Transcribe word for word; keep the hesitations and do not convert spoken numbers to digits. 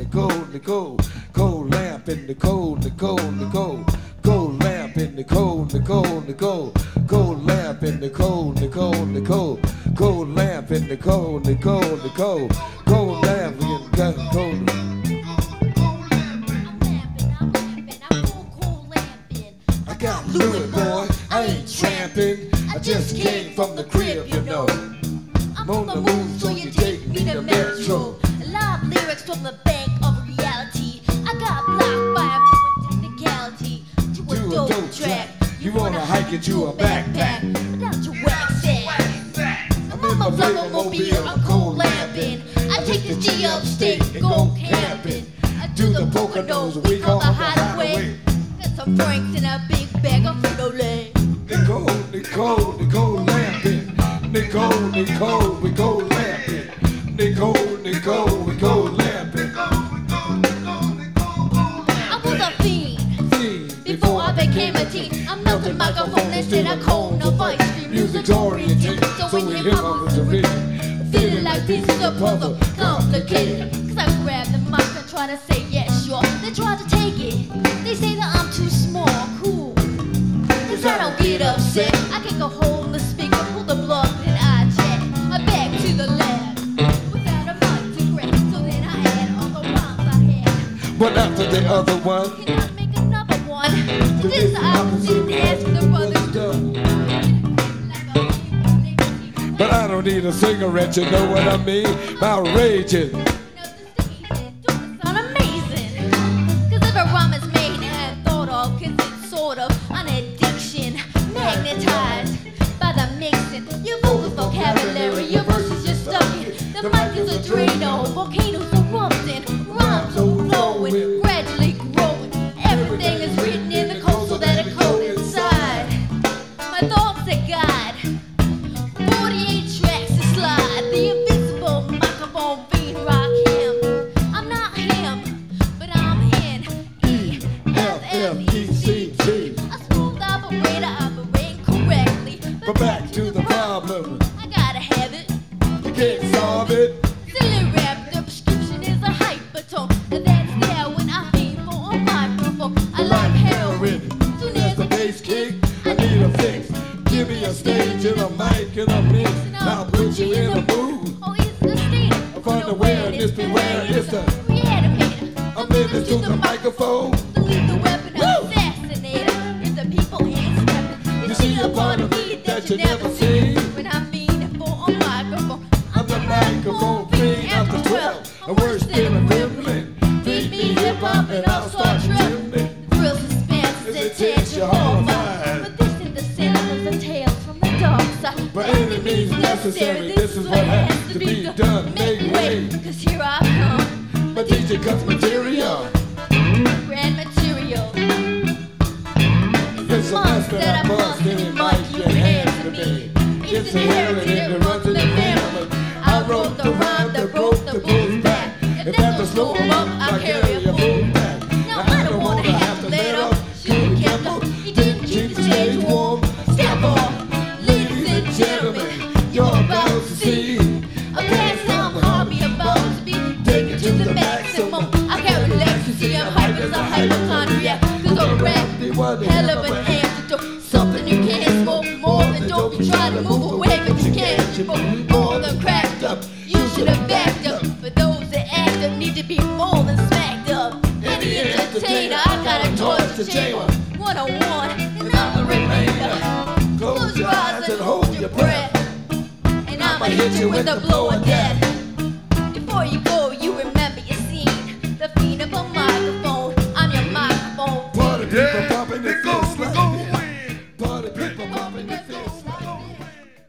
the cold, the cold, cold lamp in the cold, the cold, the cold, cold lamp in the cold, the cold, the cold, cold lamp in the cold, the cold, the cold, cold lamp in the cold, the cold, the cold, cold lamp in the cold. I got Louis, boy, I ain't tramping. I just came from the crib, you know. I'm on the move, so you take me to Metro. Live lyrics from the bank of reality. I got blocked by a moving technicality to a To a dope dope track. You wanna hike it to a backpack. Without your wax sack. I'm on my Flugmobile, I'm cold lamping. I take the G upstate and go camping. I do the Poconos, we call the hideaway. Got some Franks in a big bag of Frito-Lay. Nicole, Nicole, Nicole lamping. Nicole, Nicole, we go lamping. Nicole, Nicole, we go lamping. I was a fiend before I became a teen. I'm melting microphone instead of cone of ice cream. Music's oriented, so when hip hop was originated. Feeling like this is a puzzle, complicated. Cause I grab the mic and try to say yes, sure. They try to take it. They say that I'm too small, cool. Cause I don't get upset. I kick a hole in the speaker, pull the plug, and I chat. I back to the lab without a mic to grab. So then I add all the rhymes I had. But after the other one, Can I make another one? To this the opposite and ask the brothers to. but I don't need a cigarette, you know what I mean? Outrageous. Sound amazing. Cause if a rhyme is made and thought of, cause it's sort of an addiction, magnetized by the mixing. Your vocals, vocabulary, your verses just stuck in. The mic is a Drano, volcanoes erupting, rhymes are flowing, gradually growing. Everything is written in the code so that it code inside. My thoughts are God. forty-eight tracks to slide. The invisible microphone being rock him. I'm not him, but I'm in E F F E C T. A smooth operator operating correctly. But back to the problem, I gotta have it. you can't solve it. Silly rap, the prescription is a hypertone. And that's there when I aim for a microphone. I like heroin. Soon As as the it bass kick, I need a fix. Give me a stage and a mic and a mix. I'll put you in the mood. Oh, it's the state. From awareness, beware, it's the reanimator. I'm in to the microphone. The lethal weapon assassinator. If the people ain't stepping, You see a part of me that you never see. When I'm meaning for a microphone, I'm the microphone fiend after twelve. I'm worse than a gremlin. Feed me hip hop and I'll start trembling. Real suspense is intense, you're horrified. But this is the sound of the tales from the dark side. By any means necessary, this is what has to be done. Make way, cause here I come. my teacher cuts material. Grand material. It's a must that I must, and it might get handed to me. It's inherited, it runs in the family. I wrote the rhyme that broke the bull's back. If that was slow up, I carry a bull back. Now I don't wanna have to let up. Shoot careful, he didn't keep the stage warm. Step off, ladies and gentlemen, you're about to see a pastime hobby about to be taken to the maximum. I can't relax to see I'm hype as a hypochondriac. Cause a rap, hell of an antidote. Something you can't smoke more than dope. You try to move away, but you can't. You smoke more than cracked up. You should have backed up. For those that act up need to be more than smacked up. Any entertainer, I got a torch to chamber. One on one, and I'm the remainder. Close your eyes and hold your breath. And I'ma hit you with the blow of death.